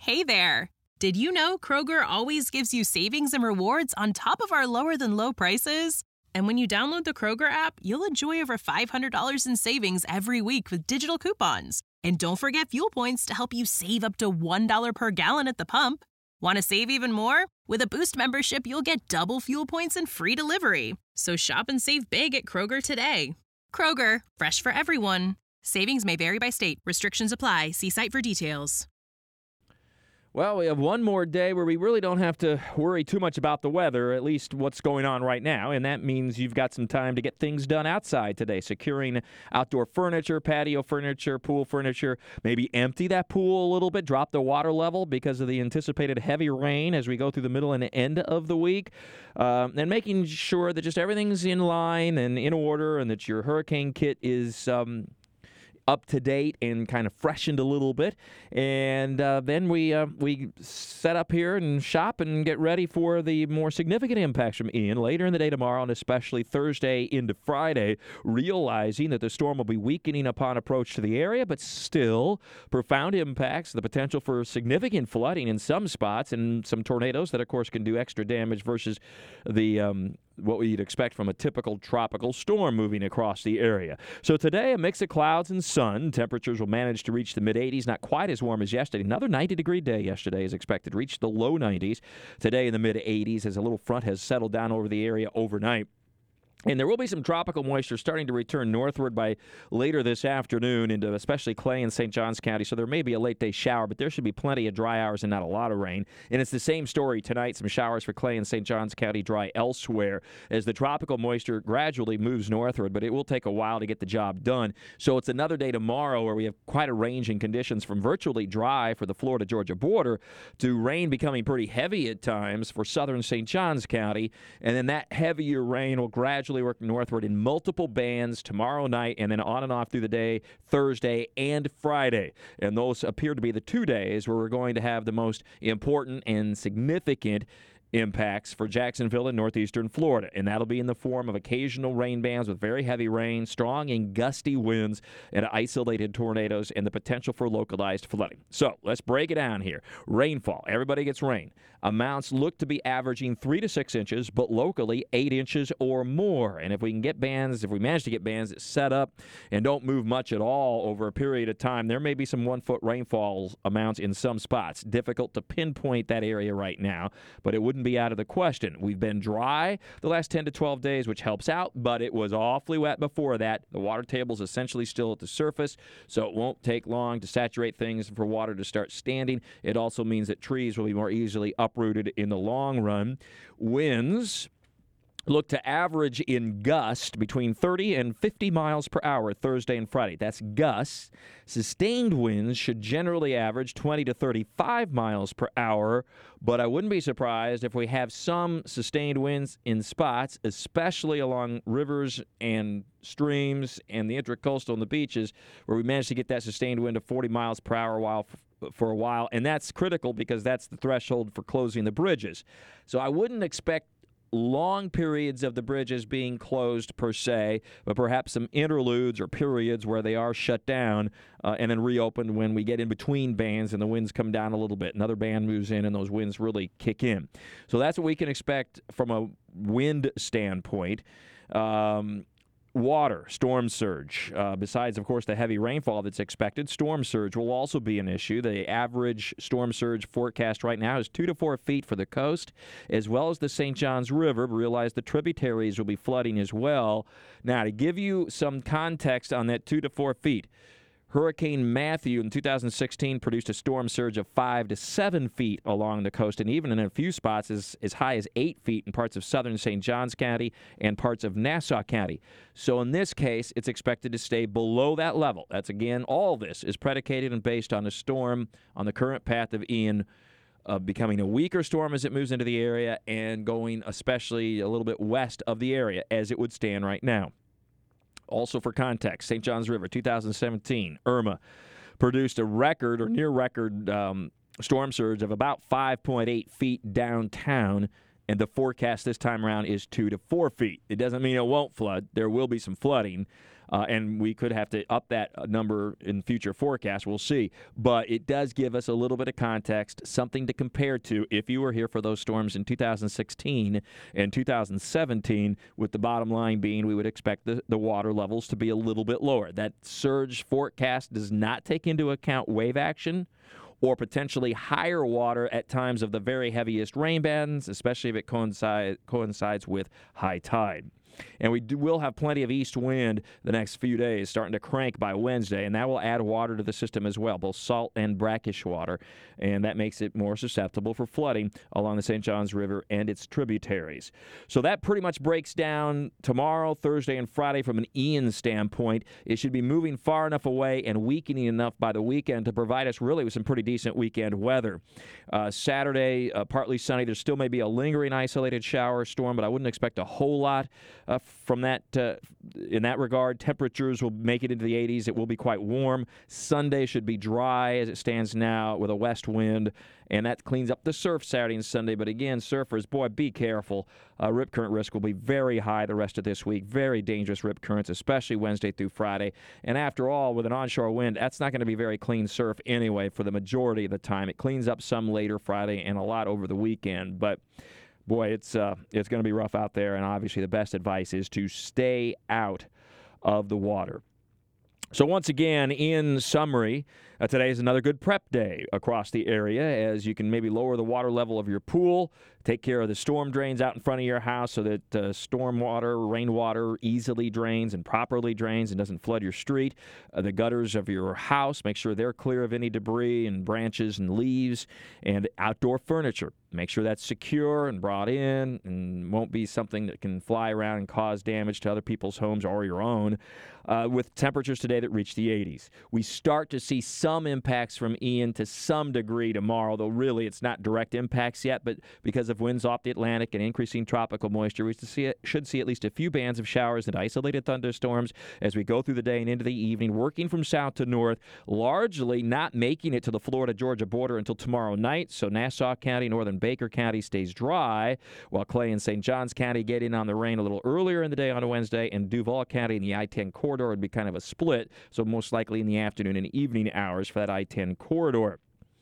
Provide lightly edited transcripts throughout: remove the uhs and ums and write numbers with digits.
Hey there! Did you know Kroger always gives you savings and rewards on top of our lower-than-low prices? And when you download the Kroger app, you'll enjoy over $500 in savings every week with digital coupons. And don't forget fuel points to help you save up to $1 per gallon at the pump. Want to save even more? With a Boost membership, you'll get double fuel points and free delivery. So shop and save big at Kroger today. Kroger, fresh for everyone. Savings may vary by state. Restrictions apply. See site for details. Well, we have one more day where we really don't have to worry too much about the weather, at least what's going on right now, and that means you've got some time to get things done outside today, securing outdoor furniture, patio furniture, pool furniture, maybe empty that pool a little bit, drop the water level because of the anticipated heavy rain as we go through the middle and end of the week, and making sure that just everything's in line and in order and that your hurricane kit is up to date and kind of freshened a little bit, and then we set up here and shop and get ready for the more significant impacts from Ian later in the day tomorrow, and especially Thursday into Friday, realizing that the storm will be weakening upon approach to the area, but still profound impacts, the potential for significant flooding in some spots, and some tornadoes that, of course, can do extra damage versus the what we'd expect from a typical tropical storm moving across the area. So today, a mix of clouds and sun. Temperatures will manage to reach the mid-80s, not quite as warm as yesterday. Another 90-degree day yesterday is expected to reach the low 90s. Today in the mid-80s as a little front has settled down over the area overnight. And there will be some tropical moisture starting to return northward by later this afternoon into especially Clay and St. Johns County. So there may be a late-day shower, but there should be plenty of dry hours and not a lot of rain. And it's the same story tonight. Some showers for Clay and St. Johns County, dry elsewhere as the tropical moisture gradually moves northward, but it will take a while to get the job done. So it's another day tomorrow where we have quite a range in conditions from virtually dry for the Florida-Georgia border to rain becoming pretty heavy at times for southern St. Johns County. And then that heavier rain will gradually work northward in multiple bands tomorrow night and then on and off through the day, Thursday and Friday. And those appear to be the 2 days where we're going to have the most important and significant impacts for Jacksonville and northeastern Florida, and that'll be in the form of occasional rain bands with very heavy rain, strong and gusty winds, and isolated tornadoes, and the potential for localized flooding. So let's break it down here. Rainfall. Everybody gets rain. Amounts look to be averaging 3 to 6 inches, but locally 8 inches or more. And if we manage to get bands that set up and don't move much at all over a period of time, there may be some 1-foot rainfall amounts in some spots. Difficult to pinpoint that area right now, but it wouldn't be out of the question. We've been dry the last 10 to 12 days, which helps out, but it was awfully wet before that. The water table's essentially still at the surface, so it won't take long to saturate things for water to start standing. It also means that trees will be more easily uprooted in the long run. Winds look to average in gust between 30 and 50 miles per hour Thursday and Friday. That's gusts. Sustained winds should generally average 20 to 35 miles per hour, but I wouldn't be surprised if we have some sustained winds in spots, especially along rivers and streams and the intracoastal and the beaches, where we manage to get that sustained wind of 40 miles per hour for a while, and that's critical because that's the threshold for closing the bridges. So I wouldn't expect long periods of the bridges being closed per se, but perhaps some interludes or periods where they are shut down and then reopened when we get in between bands and the winds come down a little bit. Another band moves in and those winds really kick in. So that's what we can expect from a wind standpoint. Water, storm surge. Besides, of course, the heavy rainfall that's expected, storm surge will also be an issue. The average storm surge forecast right now is 2 to 4 feet for the coast, as well as the St. Johns River. Realize the tributaries will be flooding as well. Now, to give you some context on that 2 to 4 feet, Hurricane Matthew in 2016 produced a storm surge of 5 to 7 feet along the coast, and even in a few spots as high as 8 feet in parts of southern St. Johns County and parts of Nassau County. So in this case, it's expected to stay below that level. That's, again, all this is predicated and based on a storm on the current path of Ian, becoming a weaker storm as it moves into the area and going especially a little bit west of the area as it would stand right now. Also for context, St. Johns River, 2017, Irma produced a record or near record storm surge of about 5.8 feet downtown, and the forecast this time around is 2 to 4 feet. It doesn't mean it won't flood. There will be some flooding, And we could have to up that number in future forecasts. We'll see. But it does give us a little bit of context, something to compare to if you were here for those storms in 2016 and 2017, with the bottom line being we would expect the water levels to be a little bit lower. That surge forecast does not take into account wave action or potentially higher water at times of the very heaviest rain bands, especially if it coincides with high tide. And will have plenty of east wind the next few days, starting to crank by Wednesday, and that will add water to the system as well, both salt and brackish water, and that makes it more susceptible for flooding along the St. Johns River and its tributaries. So that pretty much breaks down tomorrow, Thursday, and Friday from an Ian standpoint. It should be moving far enough away and weakening enough by the weekend to provide us really with some pretty decent weekend weather. Saturday, partly sunny. There still may be a lingering isolated shower or storm, but I wouldn't expect a whole lot from that. In that regard, temperatures will make it into the 80s. It will be quite warm. Sunday should be dry as it stands now with a west wind, and that cleans up the surf Saturday and Sunday. But again, surfers, boy, be careful. Rip current risk will be very high the rest of this week. Very dangerous rip currents, especially Wednesday through Friday. And after all, with an onshore wind, that's not going to be very clean surf anyway for the majority of the time. It cleans up some later Friday and a lot over the weekend. But boy, it's going to be rough out there, and obviously the best advice is to stay out of the water. So once again, in summary, today is another good prep day across the area, as you can maybe lower the water level of your pool, take care of the storm drains out in front of your house so that storm water, rainwater easily drains and properly drains and doesn't flood your street. The gutters of your house, make sure they're clear of any debris and branches and leaves. And outdoor furniture, make sure that's secure and brought in and won't be something that can fly around and cause damage to other people's homes or your own. With temperatures today that reach the 80s. We start to see some impacts from Ian to some degree tomorrow, though really it's not direct impacts yet, but because of winds off the Atlantic and increasing tropical moisture, we should see at least a few bands of showers and isolated thunderstorms as we go through the day and into the evening, working from south to north, largely not making it to the Florida-Georgia border until tomorrow night. So Nassau County, northern Baker County stays dry, while Clay and St. Johns County get in on the rain a little earlier in the day on a Wednesday, and Duval County and the I-10 corridor would be kind of a split, so most likely in the afternoon and evening hours for that I-10 corridor.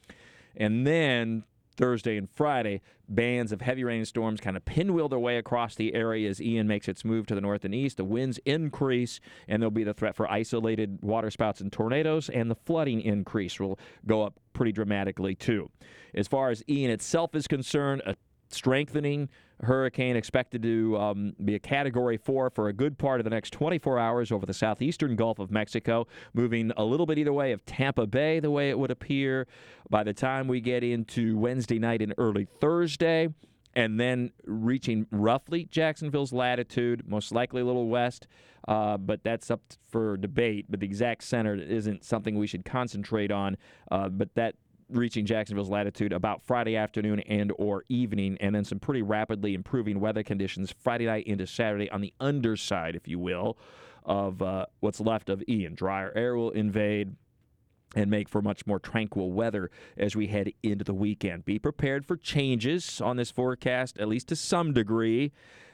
And then Thursday and Friday, bands of heavy rain storms kind of pinwheel their way across the area as Ian makes its move to the north and east. The winds increase, and there'll be the threat for isolated waterspouts and tornadoes, and the flooding increase will go up pretty dramatically too. As far as Ian itself is concerned, a strengthening hurricane expected to be a Category 4 for a good part of the next 24 hours over the southeastern Gulf of Mexico, moving a little bit either way of Tampa Bay, the way it would appear by the time we get into Wednesday night and early Thursday, and then reaching roughly Jacksonville's latitude, most likely a little west, but that's up for debate. But the exact center isn't something we should concentrate on, but that reaching Jacksonville's latitude about Friday afternoon and or evening, and then some pretty rapidly improving weather conditions Friday night into Saturday on the underside, if you will, of what's left of Ian. Drier air will invade and make for much more tranquil weather as we head into the weekend. Be prepared for changes on this forecast, at least to some degree,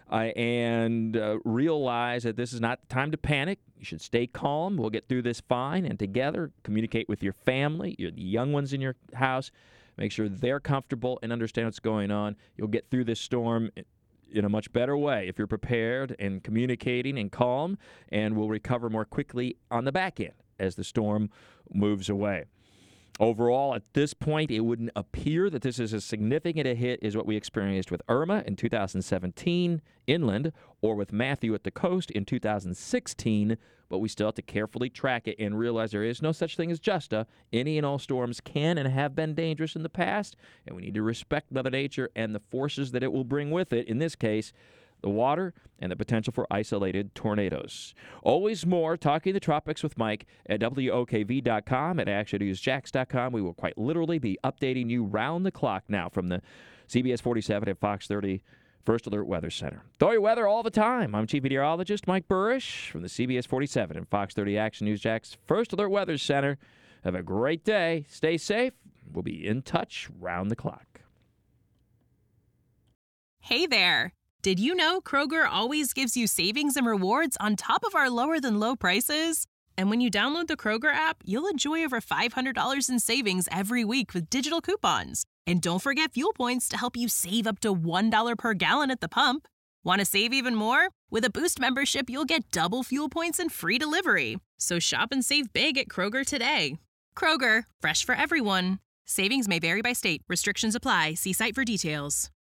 and realize that this is not the time to panic. You should stay calm. We'll get through this fine, and together communicate with your family, the young ones in your house. Make sure they're comfortable and understand what's going on. You'll get through this storm in a much better way if you're prepared and communicating and calm, and we'll recover more quickly on the back end as the storm moves away. Overall, at this point, it wouldn't appear that this is as significant a hit as what we experienced with Irma in 2017 inland or with Matthew at the coast in 2016, but we still have to carefully track it and realize there is no such thing as Justa. Any and all storms can and have been dangerous in the past, and we need to respect Mother Nature and the forces that it will bring with it, in this case, the water, and the potential for isolated tornadoes. Always more Talking the Tropics with Mike at WOKV.com, at ActionNewsJax.com. We will quite literally be updating you round the clock now from the CBS 47 at Fox 30 First Alert Weather Center. Throw your weather all the time. I'm Chief Meteorologist Mike Burrish from the CBS 47 and Fox 30 Action News Jax First Alert Weather Center. Have a great day. Stay safe. We'll be in touch round the clock. Hey there. Did you know Kroger always gives you savings and rewards on top of our lower than low prices? And when you download the Kroger app, you'll enjoy over $500 in savings every week with digital coupons. And don't forget fuel points to help you save up to $1 per gallon at the pump. Want to save even more? With a Boost membership, you'll get double fuel points and free delivery. So shop and save big at Kroger today. Kroger, fresh for everyone. Savings may vary by state. Restrictions apply. See site for details.